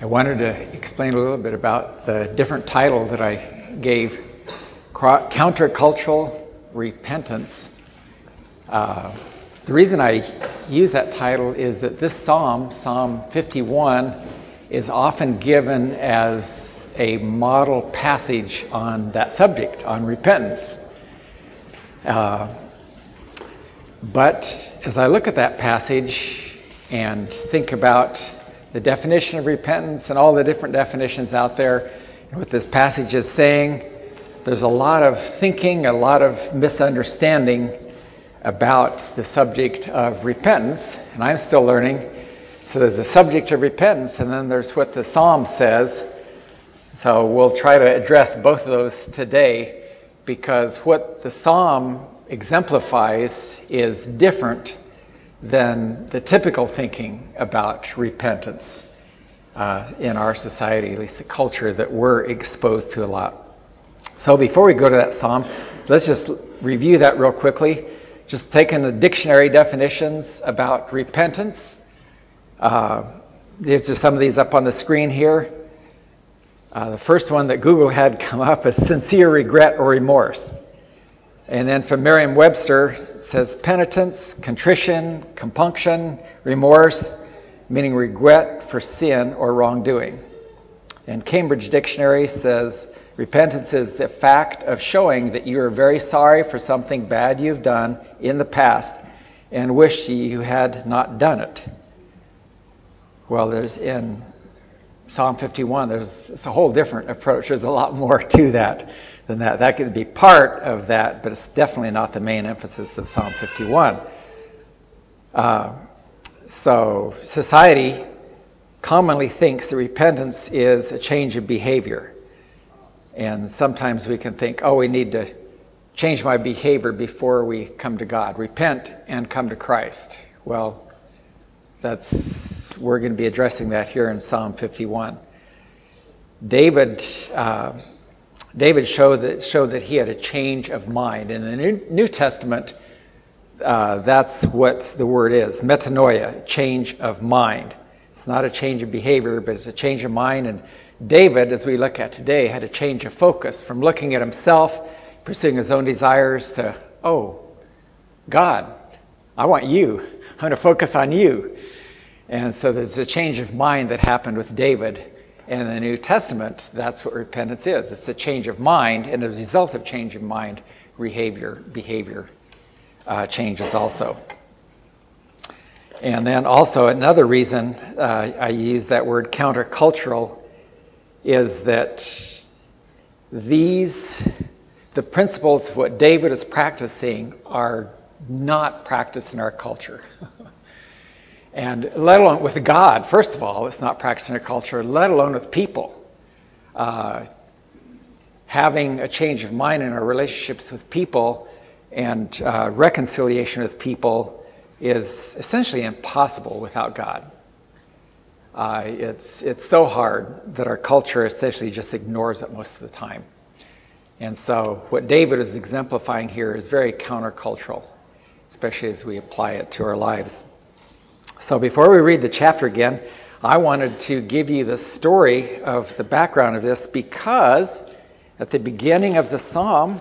I wanted to explain a little bit about the different title that I gave, Countercultural Repentance. The reason I use that title is that this Psalm 51, is often given as a model passage on that subject, on repentance. But as I look at that passage and think about the definition of repentance and all the different definitions out there, and what this passage is saying, there's a lot of thinking, a lot of misunderstanding about the subject of repentance, and I'm still learning. So there's the subject of repentance, and then there's what the Psalm says. So we'll try to address both of those today, because what the Psalm exemplifies is different than the typical thinking about repentance in our society, at least the culture that we're exposed to a lot. So before we go to that Psalm, let's just review that real quickly. Just taking the dictionary definitions about repentance. These are some of these up on the screen here. The first one that Google had come up is sincere regret or remorse. And then from Merriam-Webster, it says penitence, contrition, compunction, remorse, meaning regret for sin or wrongdoing. And Cambridge Dictionary says repentance is the fact of showing that you are very sorry for something bad you've done in the past and wish you had not done it. Well, there's in Psalm 51, it's a whole different approach. There's a lot more to that than that. That could be part of that, but it's definitely not the main emphasis of Psalm 51. So society commonly thinks that repentance is a change of behavior. And sometimes we can think, we need to change my behavior before we come to God. Repent and come to Christ. Well, we're going to be addressing that here in Psalm 51. David showed that he had a change of mind. In the New Testament, that's what the word is, metanoia, change of mind. It's not a change of behavior, but it's a change of mind. And David, as we look at today, had a change of focus from looking at himself, pursuing his own desires, to, God, I want you. I'm going to focus on you. And so there's a change of mind that happened with David. And in the New Testament, that's what repentance is. It's a change of mind, and as a result of change of mind, behavior changes also. And then also another reason I use that word countercultural is that the principles of what David is practicing are not practiced in our culture. And let alone with God, first of all, it's not practiced in our culture, let alone with people. Having a change of mind in our relationships with people and reconciliation with people is essentially impossible without God. It's so hard that our culture essentially just ignores it most of the time. And so what David is exemplifying here is very countercultural, especially as we apply it to our lives. So before we read the chapter again, I wanted to give you the story of the background of this, because at the beginning of the Psalm,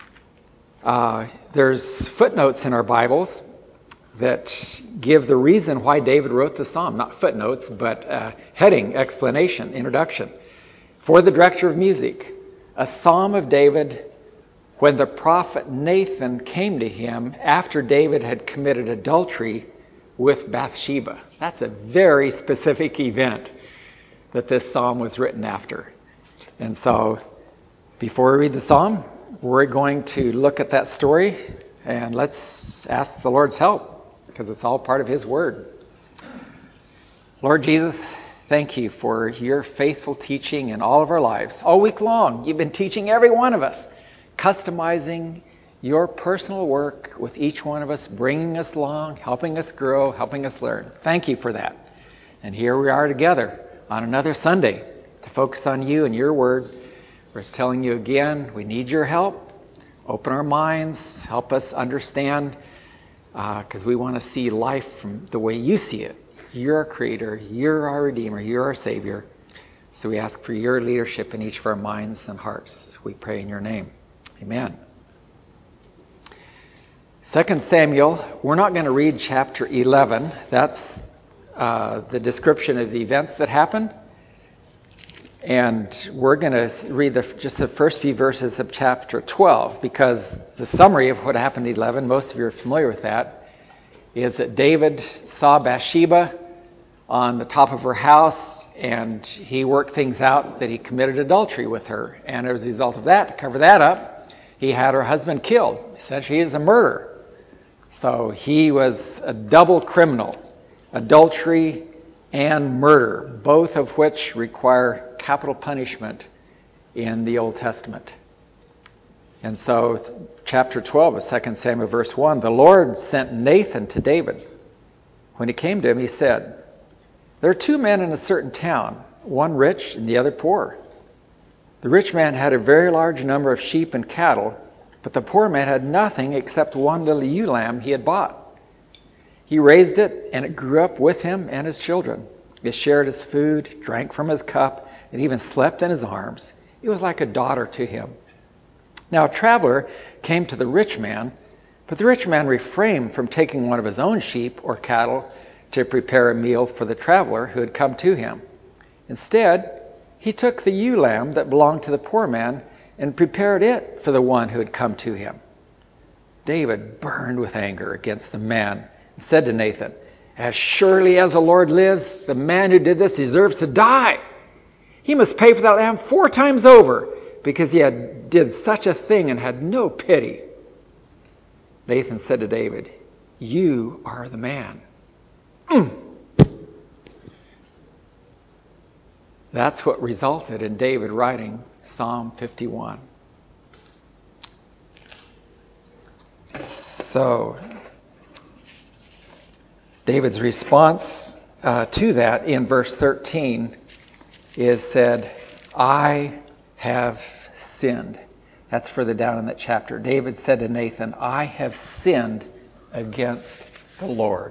there's footnotes in our Bibles that give the reason why David wrote the Psalm. Not footnotes, but heading, explanation, introduction. For the director of music, a Psalm of David when the prophet Nathan came to him after David had committed adultery with Bathsheba. That's a very specific event that this psalm was written after. And so, before we read the psalm, we're going to look at that story, and let's ask the Lord's help, because it's all part of His Word. Lord Jesus, thank you for your faithful teaching in all of our lives. All week long, you've been teaching every one of us, customizing your personal work with each one of us, bringing us along, helping us grow, helping us learn. Thank you for that. And here we are together on another Sunday to focus on you and your word. We're just telling you again, we need your help. Open our minds, help us understand, because we want to see life from the way you see it. You're our creator, you're our redeemer, you're our savior. So we ask for your leadership in each of our minds and hearts. We pray in your name. Amen. 2 Samuel, we're not going to read chapter 11. That's the description of the events that happened. And we're going to read just the first few verses of chapter 12, because the summary of what happened in 11, most of you are familiar with that, is that David saw Bathsheba on the top of her house, and he worked things out that he committed adultery with her. And as a result of that, to cover that up, he had her husband killed. Essentially, he is a murderer. So he was a double criminal, adultery and murder, both of which require capital punishment in the Old Testament. And so chapter 12 of 2 Samuel verse 1, the Lord sent Nathan to David. When he came to him, he said, "There are two men in a certain town, one rich and the other poor. The rich man had a very large number of sheep and cattle, but the poor man had nothing except one little ewe lamb he had bought. He raised it, and it grew up with him and his children. It shared his food, drank from his cup, and even slept in his arms. It was like a daughter to him. Now a traveler came to the rich man, but the rich man refrained from taking one of his own sheep or cattle to prepare a meal for the traveler who had come to him. Instead, he took the ewe lamb that belonged to the poor man and prepared it for the one who had come to him." David burned with anger against the man and said to Nathan, "As surely as the Lord lives, the man who did this deserves to die. He must pay for that lamb 4 times over, because he did such a thing and had no pity." Nathan said to David, "You are the man." That's what resulted in David writing Psalm 51. So, David's response to that in verse 13 is said, "I have sinned." That's further down in that chapter. David said to Nathan, "I have sinned against the Lord."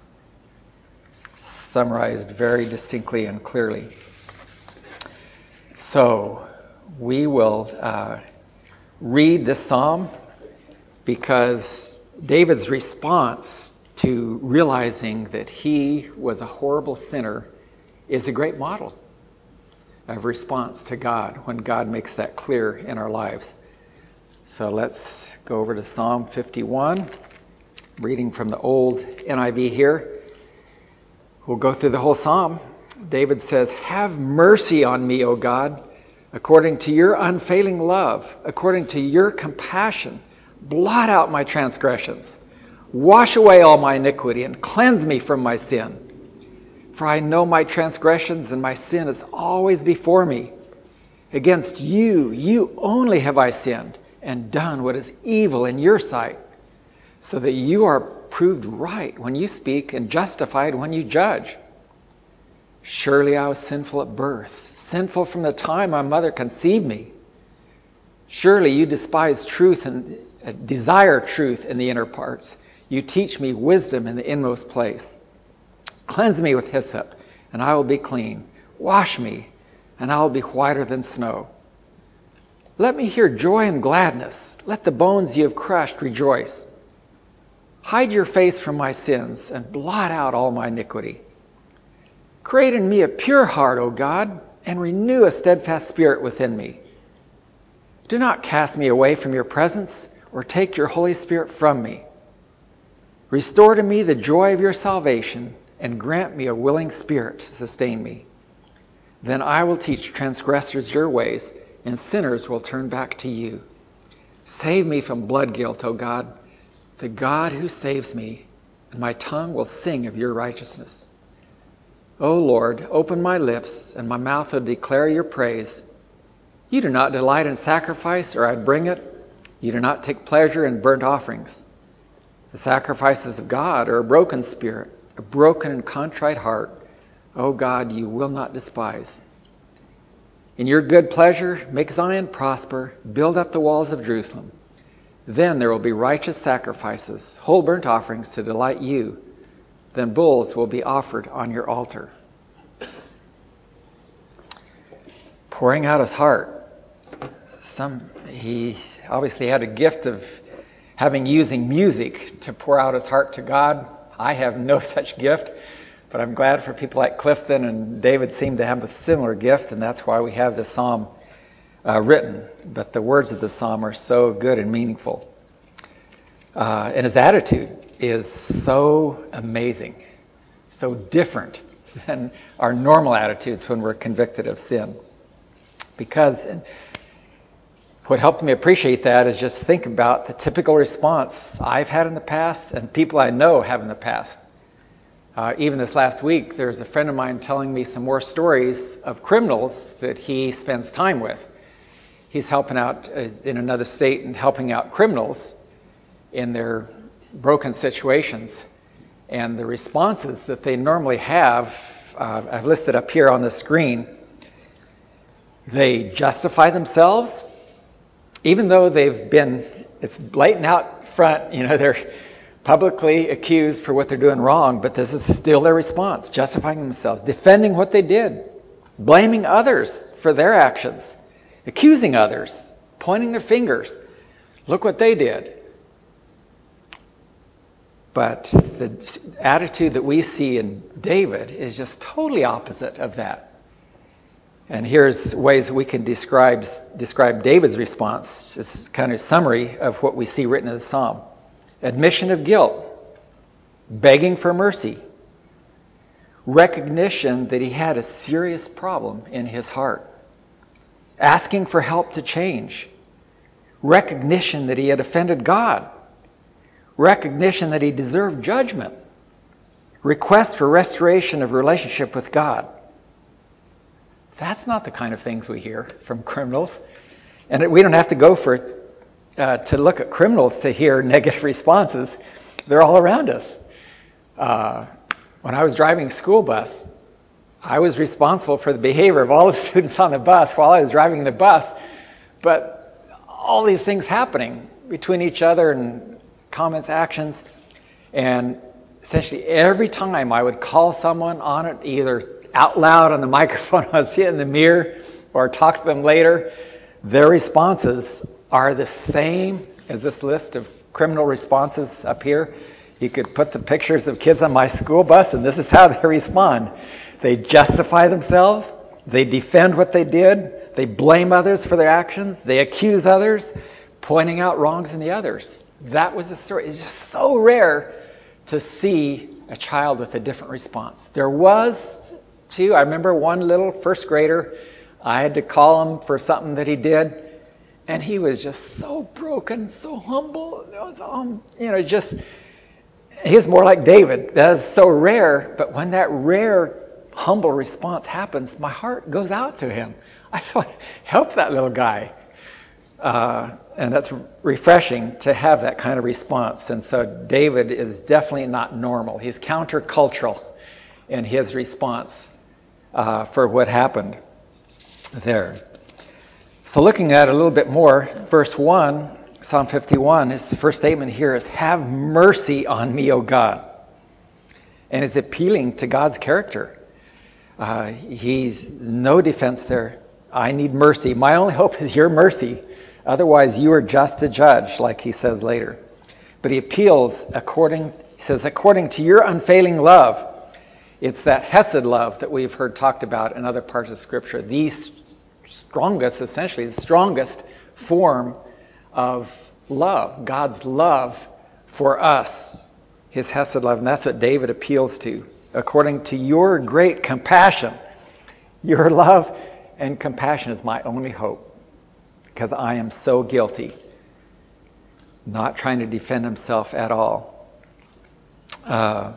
Summarized very distinctly and clearly. So we will read this psalm because David's response to realizing that he was a horrible sinner is a great model of response to God when God makes that clear in our lives. So let's go over to Psalm 51, reading from the old NIV here. We'll go through the whole psalm. David says, "Have mercy on me, O God, according to your unfailing love, according to your compassion. Blot out my transgressions. Wash away all my iniquity and cleanse me from my sin. For I know my transgressions, and my sin is always before me. Against you, you only have I sinned and done what is evil in your sight, so that you are proved right when you speak and justified when you judge. Surely I was sinful at birth, sinful from the time my mother conceived me. Surely you despise truth and desire truth in the inner parts. You teach me wisdom in the inmost place. Cleanse me with hyssop, and I will be clean. Wash me, and I will be whiter than snow. Let me hear joy and gladness. Let the bones you have crushed rejoice. Hide your face from my sins and blot out all my iniquity. Create in me a pure heart, O God, and renew a steadfast spirit within me. Do not cast me away from your presence or take your Holy Spirit from me. Restore to me the joy of your salvation and grant me a willing spirit to sustain me. Then I will teach transgressors your ways, and sinners will turn back to you. Save me from blood guilt, O God, the God who saves me, and my tongue will sing of your righteousness. O Lord, open my lips, and my mouth will declare your praise. You do not delight in sacrifice, or I'd bring it. You do not take pleasure in burnt offerings. The sacrifices of God are a broken spirit, a broken and contrite heart. O God, you will not despise. In your good pleasure, make Zion prosper, build up the walls of Jerusalem. Then there will be righteous sacrifices, whole burnt offerings to delight you. Then bulls will be offered on your altar. pouring out his heart. He obviously had a gift of using music to pour out his heart to God. I have no such gift, but I'm glad for people like Clifton and David seem to have a similar gift, and that's why we have this psalm written. But the words of the psalm are so good and meaningful. And his attitude is so amazing, so different than our normal attitudes when we're convicted of sin. Because what helped me appreciate that is just think about the typical response I've had in the past and people I know have in the past. Even this last week, there's a friend of mine telling me some more stories of criminals that he spends time with. He's helping out in another state and helping out criminals in their broken situations. And the responses that they normally have, I've listed up here on the screen. They justify themselves, even though it's blatant out front, they're publicly accused for what they're doing wrong, but this is still their response, justifying themselves, defending what they did, blaming others for their actions, accusing others, pointing their fingers. Look what they did. But the attitude that we see in David is just totally opposite of that. And here's ways we can describe David's response. It's kind of a summary of what we see written in the psalm. Admission of guilt, begging for mercy, recognition that he had a serious problem in his heart, asking for help to change, recognition that he had offended God, recognition that he deserved judgment, request for restoration of relationship with God. That's not the kind of things we hear from criminals. And we don't have to go to look at criminals to hear negative responses. They're all around us. When I was driving a school bus, I was responsible for the behavior of all the students on the bus while I was driving the bus. But all these things happening between each other and comments, actions, and essentially every time I would call someone on it, either out loud on the microphone, I see it in the mirror, or talk to them later, their responses are the same as this list of criminal responses up here. You could put the pictures of kids on my school bus, and this is how they respond. They justify themselves, they defend what they did, they blame others for their actions, they accuse others, pointing out wrongs in the others. That was the story. It's just so rare to see a child with a different response. There was two. I remember one little first grader. I had to call him for something that he did, and he was just so broken, so humble. He's more like David. That is so rare, but when that rare, humble response happens, my heart goes out to him. I just want to help that little guy. And that's refreshing to have that kind of response. And so David is definitely not normal. He's countercultural in his response for what happened there. So looking at it a little bit more, verse 1, Psalm 51, his first statement here is, "Have mercy on me, O God." And is appealing to God's character. He's no defense there. I need mercy. My only hope is your mercy. Otherwise, you are just to judge, like he says later. But he appeals according to your unfailing love. It's that Hesed love that we've heard talked about in other parts of Scripture. The strongest form of love, God's love for us, his Hesed love. And that's what David appeals to. According to your great compassion, your love and compassion is my only hope. Because I am so guilty. Not trying to defend himself at all. I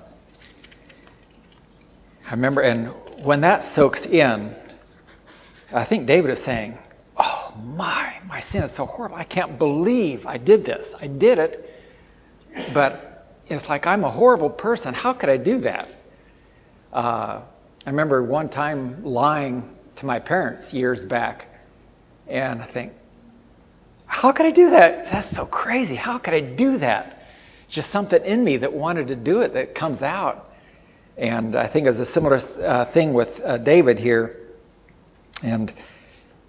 remember, and when that soaks in, I think David is saying, oh my sin is so horrible. I can't believe I did this. I did it, but it's like I'm a horrible person. How could I do that? I remember one time lying to my parents years back, and I think, how could I do that? That's so crazy. How could I do that? Just something in me that wanted to do it that comes out. And I think it's a similar thing with David here. And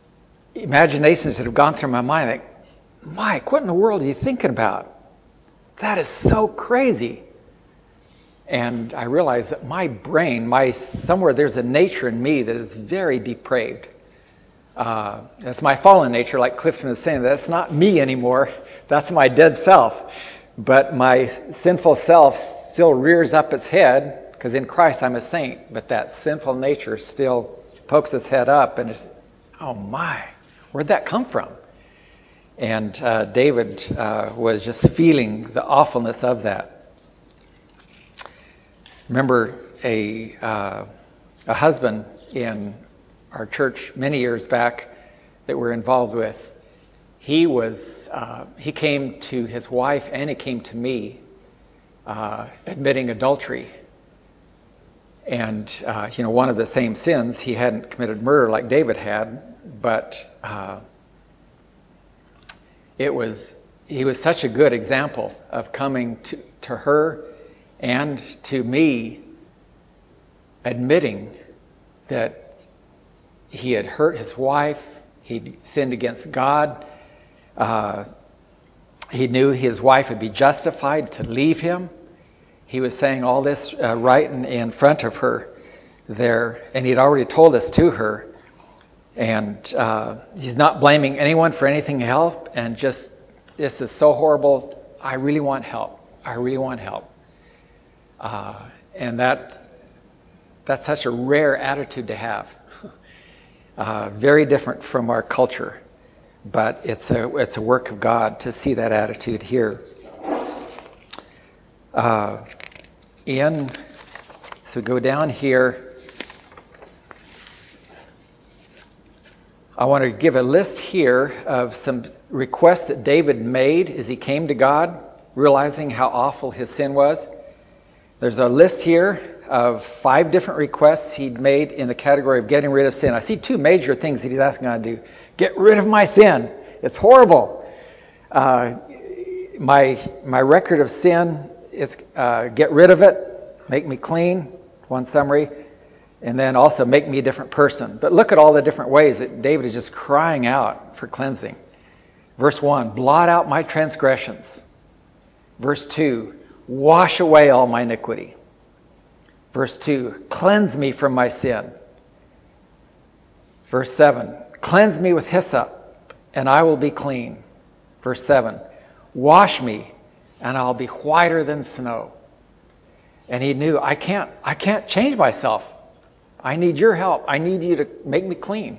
imaginations that have gone through my mind, like, Mike, what in the world are you thinking about? That is so crazy. And I realized that my brain, somewhere there's a nature in me that is very depraved. That's my fallen nature, like Clifton is saying. That's not me anymore. That's my dead self. But my sinful self still rears up its head, because in Christ I'm a saint. But that sinful nature still pokes its head up, and it's, oh my, where'd that come from? And David was just feeling the awfulness of that. Remember a husband in our church many years back that we're involved with. He came to his wife and he came to me admitting adultery. And, one of the same sins, he hadn't committed murder like David had, but he was such a good example of coming to her and to me, admitting that he had hurt his wife, he'd sinned against God, he knew his wife would be justified to leave him. He was saying all this right in front of her there, and he'd already told this to her. And he's not blaming anyone for anything else, and just, this is so horrible. I really want help. I really want help. And that's such a rare attitude to have. Very different from our culture, but it's a work of God to see that attitude here. So go down here. I want to give a list here of some requests that David made as he came to God, realizing how awful his sin was. There's a list here of 5 different requests he'd made in the category of getting rid of sin. I see 2 major things that he's asking God to do. Get rid of my sin. It's horrible. My record of sin is get rid of it, make me clean, one summary, and then also make me a different person. But look at all the different ways that David is just crying out for cleansing. Verse 1, blot out my transgressions. Verse 2, wash away all my iniquity. Verse 2, cleanse me from my sin. Verse 7, cleanse me with hyssop, and I will be clean. Verse 7, wash me, and I'll be whiter than snow. And he knew, I can't change myself. I need your help. I need you to make me clean.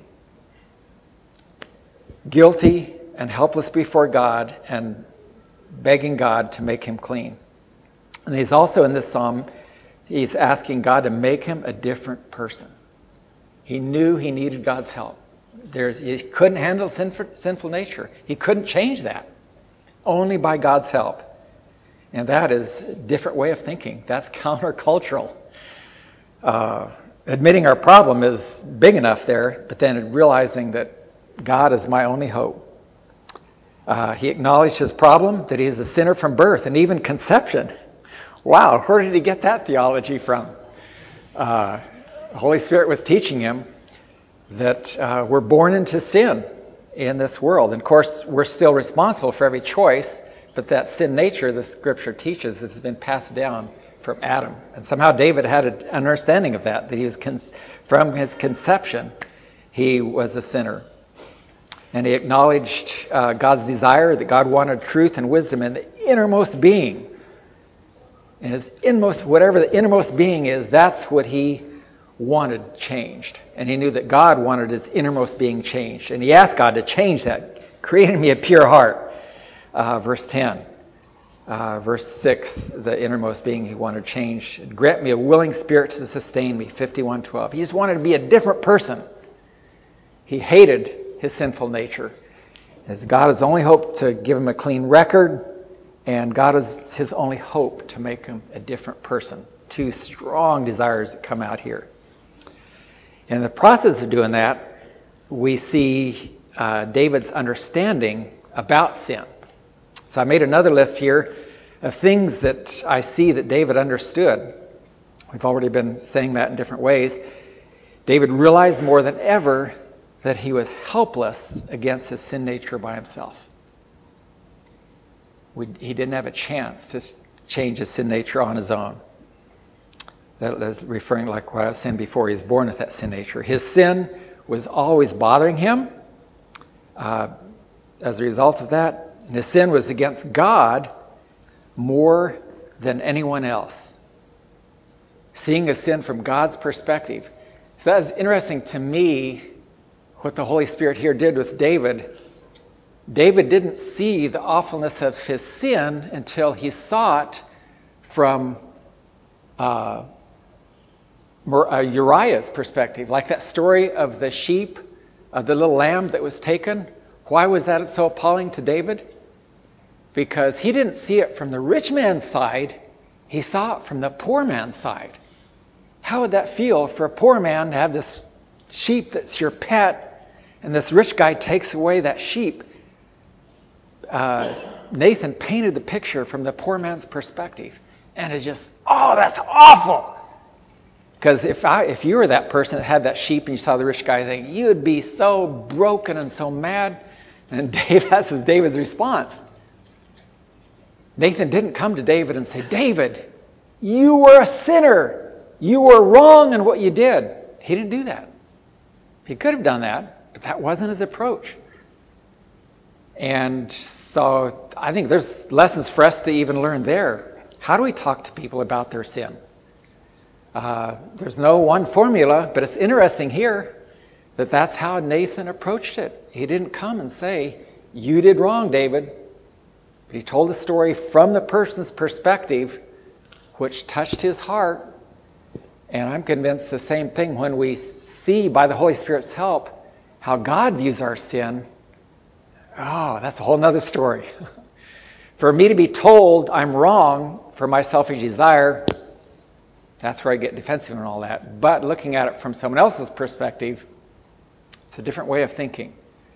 Guilty and helpless before God, and begging God to make him clean. And he's also in this psalm, he's asking God to make him a different person. He knew he needed God's help. He couldn't handle sinful nature. He couldn't change that. Only by God's help. And that is a different way of thinking. That's countercultural. Admitting our problem is big enough there, but then realizing that God is my only hope. He acknowledged his problem, that he is a sinner from birth and even conception. Wow, where did he get that theology from? The Holy Spirit was teaching him that we're born into sin in this world. And of course, we're still responsible for every choice, but that sin nature, the scripture teaches, has been passed down from Adam. And somehow David had an understanding of that he was from his conception, he was a sinner. And he acknowledged God's desire, that God wanted truth and wisdom in the innermost being. And his inmost, whatever the innermost being is, that's what he wanted changed. And he knew that God wanted his innermost being changed. And he asked God to change that, creating me a pure heart. Verse 10. Verse 6, the innermost being he wanted changed. Grant me a willing spirit to sustain me, 51:12. He just wanted to be a different person. He hated his sinful nature. As God is only hope to give him a clean record, and God is his only hope to make him a different person. 2 strong desires that come out here. In the process of doing that, we see David's understanding about sin. So I made another list here of things that I see that David understood. We've already been saying that in different ways. David realized more than ever that he was helpless against his sin nature by himself. He didn't have a chance to change his sin nature on his own. That is referring like what I was saying before. He was born with that sin nature. His sin was always bothering him. As a result of that, his sin was against God more than anyone else. Seeing a sin from God's perspective. So that is interesting to me, what the Holy Spirit here did with David. David didn't see the awfulness of his sin until he saw it from Uriah's perspective. Like that story of the sheep, of the little lamb that was taken. Why was that so appalling to David? Because he didn't see it from the rich man's side. He saw it from the poor man's side. How would that feel for a poor man to have this sheep that's your pet, and this rich guy takes away that sheep? Nathan painted the picture from the poor man's perspective, and it's just, oh, that's awful. Because if you were that person that had that sheep and you saw the rich guy thing, you would be so broken and so mad. And that's David's response. Nathan didn't come to David and say, David, you were a sinner. You were wrong in what you did. He didn't do that. He could have done that, but that wasn't his approach. And so I think there's lessons for us to even learn there. How do we talk to people about their sin? There's no one formula, but it's interesting here that that's how Nathan approached it. He didn't come and say, you did wrong, David. But he told the story from the person's perspective, which touched his heart. And I'm convinced the same thing when we see by the Holy Spirit's help how God views our sin. Oh, that's a whole nother story. For me to be told I'm wrong for my selfish desire, that's where I get defensive and all that. But looking at it from someone else's perspective, it's a different way of thinking.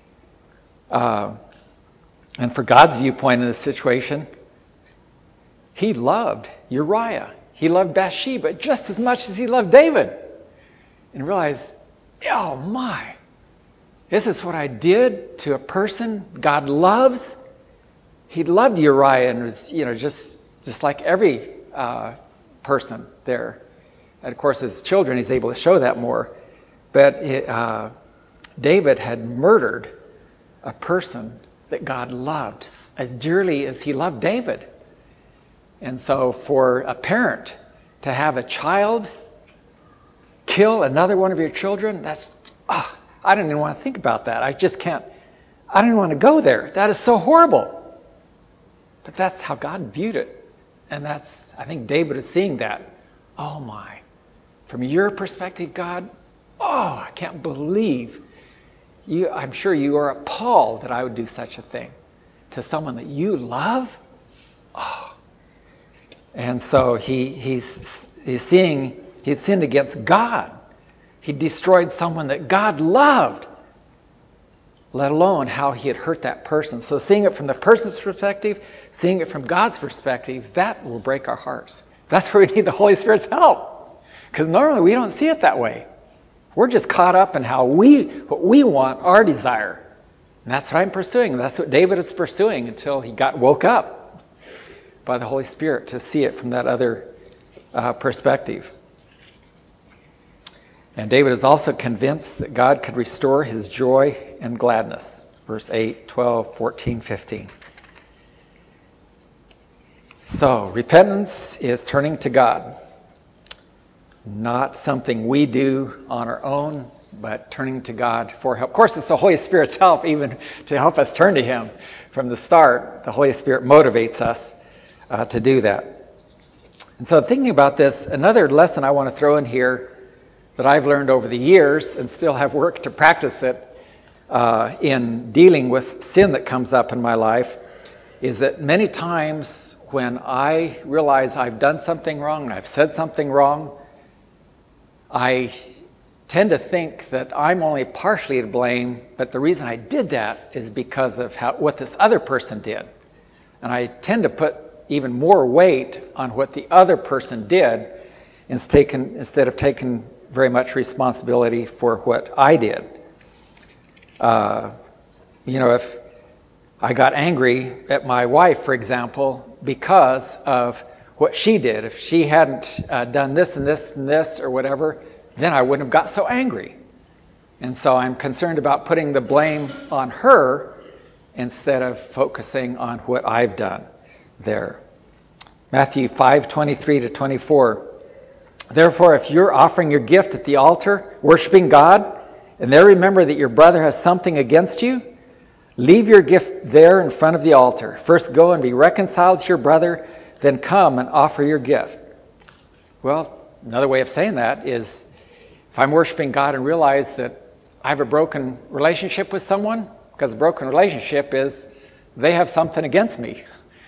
And for God's viewpoint in this situation, he loved Uriah. He loved Bathsheba just as much as he loved David. And realized, oh my, this is what I did to a person God loves. He loved Uriah and was, just like every person there. And of course, as children, he's able to show that more. But David had murdered a person that God loved as dearly as he loved David. And so for a parent to have a child kill another one of your children, I don't even want to think about that. I just can't. I don't even want to go there. That is so horrible. But that's how God viewed it. And I think David is seeing that. Oh my. From your perspective, God, I can't believe you. I'm sure you are appalled that I would do such a thing to someone that you love. Oh. And so he's seeing he sinned against God. He destroyed someone that God loved, let alone how he had hurt that person. So seeing it from the person's perspective, seeing it from God's perspective, that will break our hearts. That's where we need the Holy Spirit's help. Because normally we don't see it that way. We're just caught up in what we want, our desire. And that's what I'm pursuing. That's what David is pursuing until he woke up by the Holy Spirit to see it from that other perspective. And David is also convinced that God could restore his joy and gladness. Verse 8, 12, 14, 15. So, repentance is turning to God. Not something we do on our own, but turning to God for help. Of course, it's the Holy Spirit's help even to help us turn to him. From the start, the Holy Spirit motivates us to do that. And so thinking about this, another lesson I want to throw in here that I've learned over the years and still have work to practice it in dealing with sin that comes up in my life is that many times when I realize I've done something wrong and I've said something wrong, I tend to think that I'm only partially to blame, but the reason I did that is because of what this other person did. And I tend to put even more weight on what the other person did instead of taking very much responsibility for what I did. If I got angry at my wife, for example, because of what she did, if she hadn't done this and this and this or whatever, then I wouldn't have got so angry. And so I'm concerned about putting the blame on her instead of focusing on what I've done there. Matthew 5:23-24. Therefore, if you're offering your gift at the altar, worshiping God, and there remember that your brother has something against you, leave your gift there in front of the altar. First go and be reconciled to your brother, then come and offer your gift. Well, another way of saying that is if I'm worshiping God and realize that I have a broken relationship with someone, because a broken relationship is they have something against me.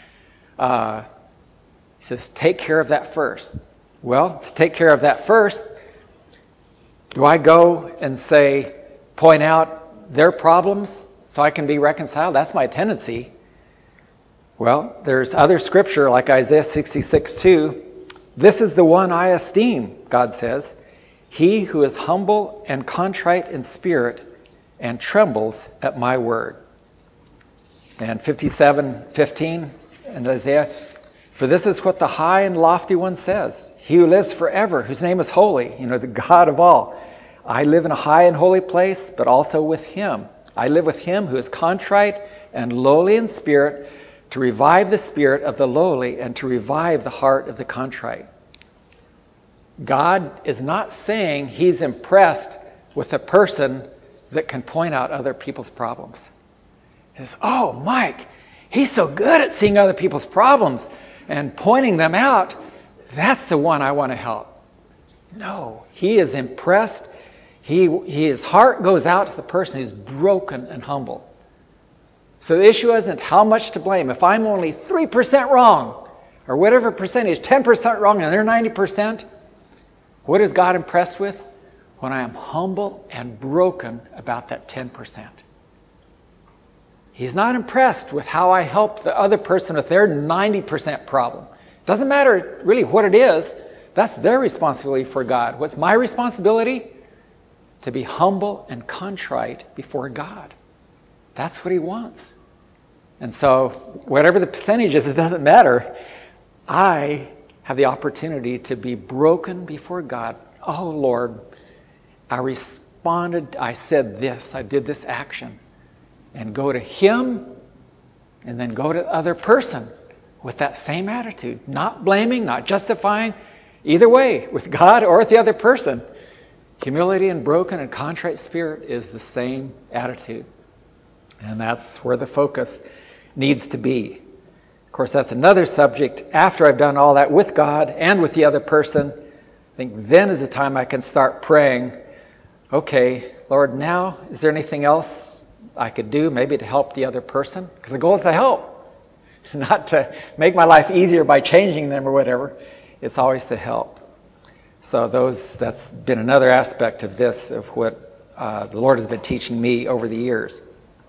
He says, take care of that first. Well, to take care of that first, do I go and say, point out their problems so I can be reconciled? That's my tendency. Well, there's other scripture like Isaiah 66:2. This is the one I esteem, God says, he who is humble and contrite in spirit and trembles at my word. And 57:15 in Isaiah, for this is what the high and lofty one says, he who lives forever, whose name is holy, the God of all. I live in a high and holy place, but also with him. I live with him who is contrite and lowly in spirit, to revive the spirit of the lowly and to revive the heart of the contrite. God is not saying he's impressed with a person that can point out other people's problems. He says, oh, Mike, he's so good at seeing other people's problems and pointing them out. That's the one I want to help. No, he is impressed. His heart goes out to the person who's broken and humble. So the issue isn't how much to blame. If I'm only 3% wrong, or whatever percentage, 10% wrong, and they're 90%, what is God impressed with? When I am humble and broken about that 10%. He's not impressed with how I help the other person with their 90% problem. Doesn't matter really what it is. That's their responsibility for God. What's my responsibility? To be humble and contrite before God. That's what he wants. And so whatever the percentage is, it doesn't matter. I have the opportunity to be broken before God. Oh, Lord, I responded, I said this, I did this action. And go to him and then go to the other person with that same attitude. Not blaming, not justifying. Either way, with God or with the other person. Humility and broken and contrite spirit is the same attitude. And that's where the focus needs to be. Of course, that's another subject. After I've done all that with God and with the other person, I think then is the time I can start praying, okay, Lord, now is there anything else I could do maybe to help the other person? Because the goal is to help, not to make my life easier by changing them or whatever. It's always to help. So that's been another aspect of this, of what the Lord has been teaching me over the years.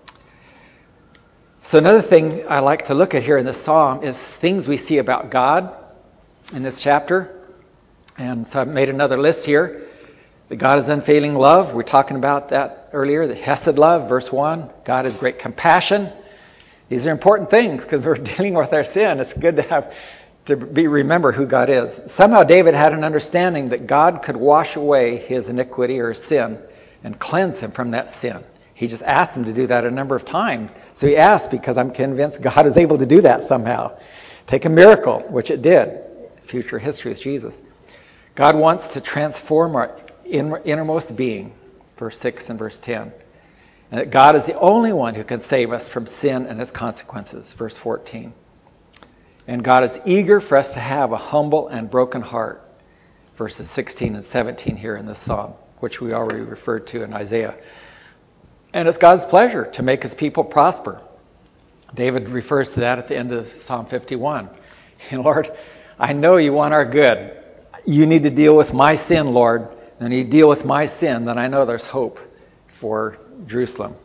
So another thing I like to look at here in this psalm is things we see about God in this chapter. And so I've made another list here. That God is unfailing love. We're talking about that earlier. The Hesed love, verse 1. God is great compassion. These are important things because we're dealing with our sin. It's good to remember who God is. Somehow David had an understanding that God could wash away his iniquity or his sin and cleanse him from that sin. He just asked him to do that a number of times. So he asked because I'm convinced God is able to do that somehow. Take a miracle, which it did. Future history with Jesus. God wants to transform our innermost being, verse 6 and verse 10. And that God is the only one who can save us from sin and its consequences, verse 14. And God is eager for us to have a humble and broken heart, verses 16 and 17 here in this psalm, which we already referred to in Isaiah. And it's God's pleasure to make his people prosper. David refers to that at the end of Psalm 51. And Lord, I know you want our good. You need to deal with my sin, Lord. And you deal with my sin, then I know there's hope for Jerusalem.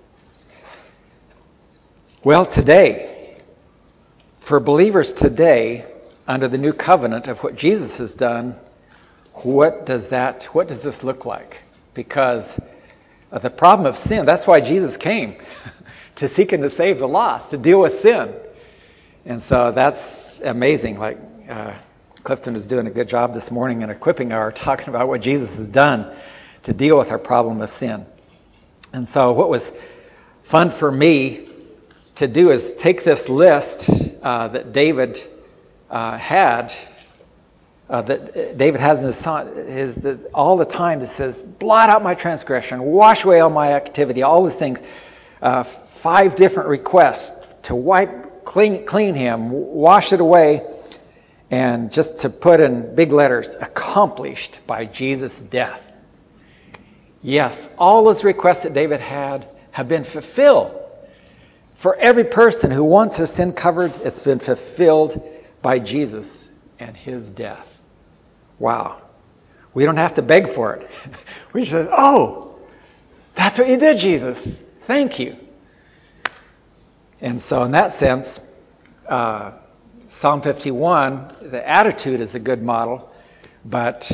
Well, today, for believers today, under the new covenant of what Jesus has done, what does this look like? Because the problem of sin. That's why Jesus came, to seek and to save the lost, to deal with sin. And so that's amazing. Like Clifton is doing a good job this morning in equipping our talking about what Jesus has done to deal with our problem of sin. And so what was fun for me to do is take this list that David had, that David has in his song, all the time. It says, blot out my transgression, wash away all my activity, all these things. 5 different requests to clean him, wash it away, and just to put in big letters, accomplished by Jesus' death. Yes, all those requests that David had have been fulfilled. For every person who wants their sin covered, it's been fulfilled by Jesus and his death. Wow. We don't have to beg for it. We just say, oh, that's what you did, Jesus. Thank you. And so in that sense, Psalm 51, the attitude is a good model, but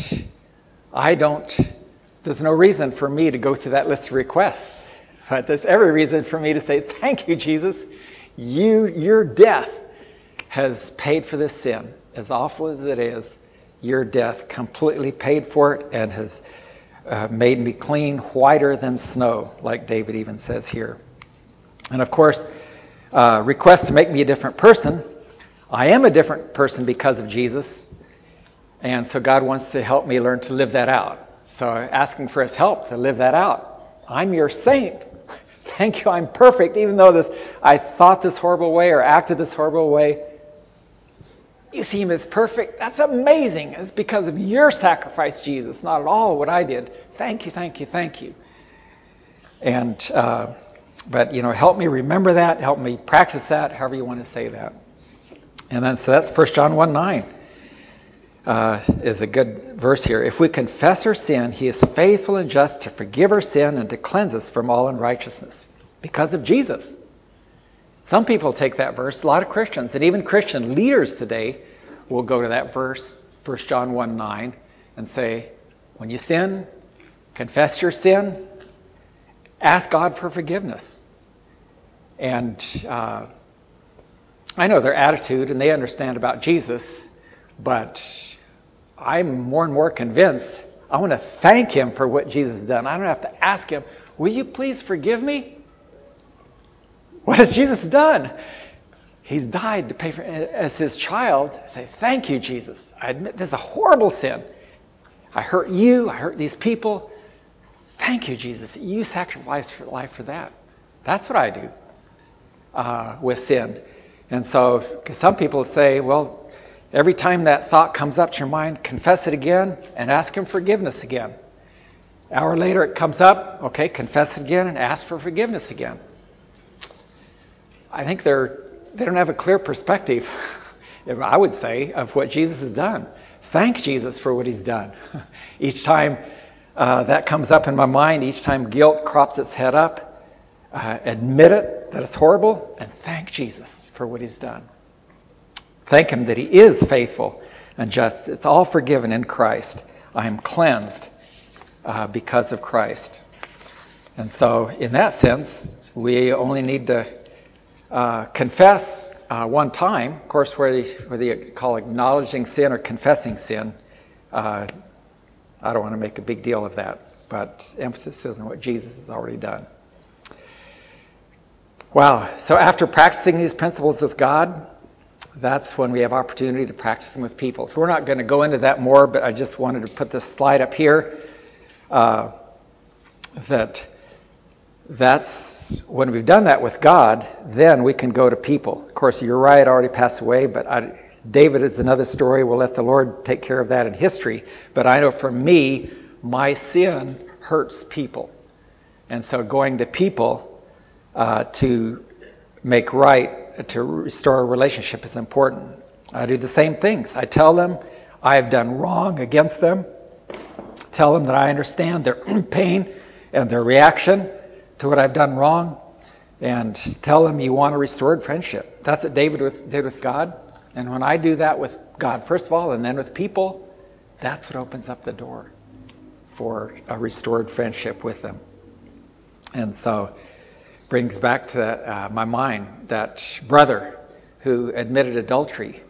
there's no reason for me to go through that list of requests. But there's every reason for me to say, thank you, Jesus. Your death has paid for this sin. As awful as it is, your death completely paid for it and has made me clean, whiter than snow, like David even says here. And of course, requests to make me a different person. I am a different person because of Jesus. And so God wants to help me learn to live that out. So asking for his help to live that out. I'm your saint. Thank you, I'm perfect. Even though I thought this horrible way or acted this horrible way, you see him as perfect. That's amazing. It's because of your sacrifice, Jesus, not at all what I did. Thank you, thank you, thank you. And, but, help me remember that. Help me practice that, however you want to say that. And then, so that's 1 John 1:9 is a good verse here. If we confess our sin, he is faithful and just to forgive our sin and to cleanse us from all unrighteousness. Because of Jesus. Some people take that verse, a lot of Christians, and even Christian leaders today will go to that verse, 1 John 1:9, and say, when you sin, confess your sin, ask God for forgiveness. And I know their attitude and they understand about Jesus, but I'm more and more convinced I want to thank him for what Jesus has done. I don't have to ask him, will you please forgive me? What has Jesus done? He's died to pay for, as his child, say, thank you, Jesus. I admit this is a horrible sin. I hurt you. I hurt these people. Thank you, Jesus. You sacrificed your life for that. That's what I do with sin. And so, because some people say, well, every time that thought comes up to your mind, confess it again and ask him forgiveness again. An hour later it comes up, okay, confess it again and ask for forgiveness again. I think they don't have a clear perspective, I would say, of what Jesus has done. Thank Jesus for what he's done. Each time that comes up in my mind, each time guilt crops its head up, admit it, that it's horrible, and thank Jesus for what he's done. Thank him that he is faithful and just. It's all forgiven in Christ. I am cleansed because of Christ. And so in that sense, we only need to confess one time. Of course, whether you call acknowledging sin or confessing sin, I don't want to make a big deal of that, but emphasis is on what Jesus has already done. Wow. So after practicing these principles with God, that's when we have opportunity to practice them with people. So we're not going to go into that more, but I just wanted to put this slide up here that's when we've done that with God, then we can go to people. Of course, Uriah had already passed away, but David is another story. We'll let the Lord take care of that in history. But I know for me, my sin hurts people. And so going to people to make right, to restore a relationship is important. I do the same things. I tell them I have done wrong against them. Tell them that I understand their pain and their reaction to what I've done wrong, and tell them you want a restored friendship. That's what David did with God. And when I do that with God, first of all, and then with people, that's what opens up the door for a restored friendship with them. And so brings back to my mind that brother who admitted adultery.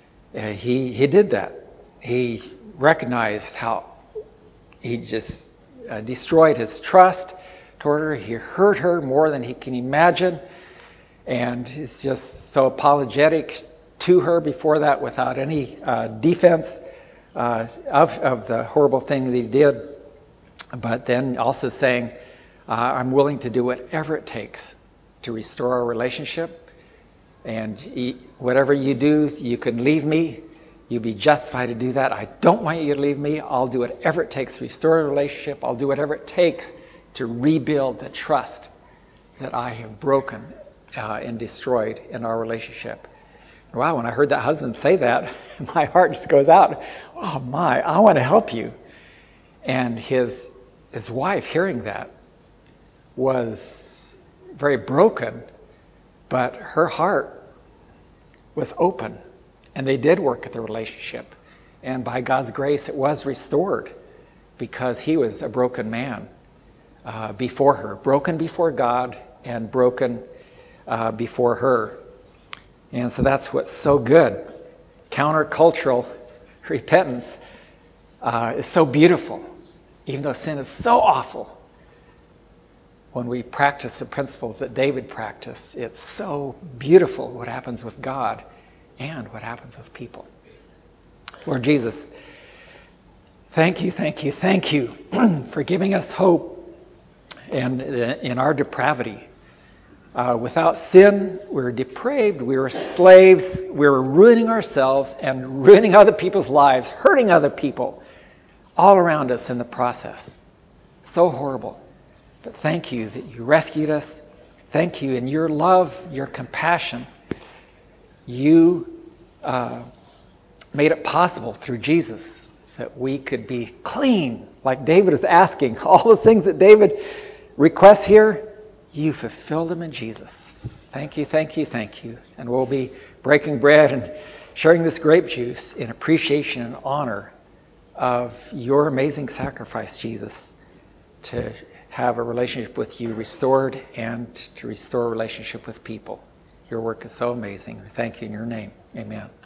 He did that. He recognized how he just destroyed his trust toward her. He hurt her more than he can imagine. And he's just so apologetic to her before that without any defense of the horrible thing that he did. But then also saying, I'm willing to do whatever it takes to restore our relationship. And whatever you do, you can leave me. You'd be justified to do that. I don't want you to leave me. I'll do whatever it takes to restore a relationship. I'll do whatever it takes to rebuild the trust that I have broken and destroyed in our relationship. Wow, when I heard that husband say that, my heart just goes out. Oh my, I want to help you. And his wife, hearing that, was very broken, but her heart was open. And they did work at the relationship. And by God's grace, it was restored because he was a broken man before her. Broken before God and broken before her. And so that's what's so good. Countercultural repentance is so beautiful. Even though sin is so awful, when we practice the principles that David practiced, it's so beautiful what happens with God and what happens with people. Lord Jesus, thank you for giving us hope and in our depravity. Without sin, we were depraved, we were slaves, we were ruining ourselves and ruining other people's lives, hurting other people all around us in the process. So horrible. But thank you that you rescued us. Thank you in your love, your compassion. You made it possible through Jesus that we could be clean, like David is asking. All the things that David requests here, you fulfilled them in Jesus. Thank you. And we'll be breaking bread and sharing this grape juice in appreciation and honor of your amazing sacrifice, Jesus, to have a relationship with you restored and to restore a relationship with people. Your work is so amazing. Thank you in your name. Amen.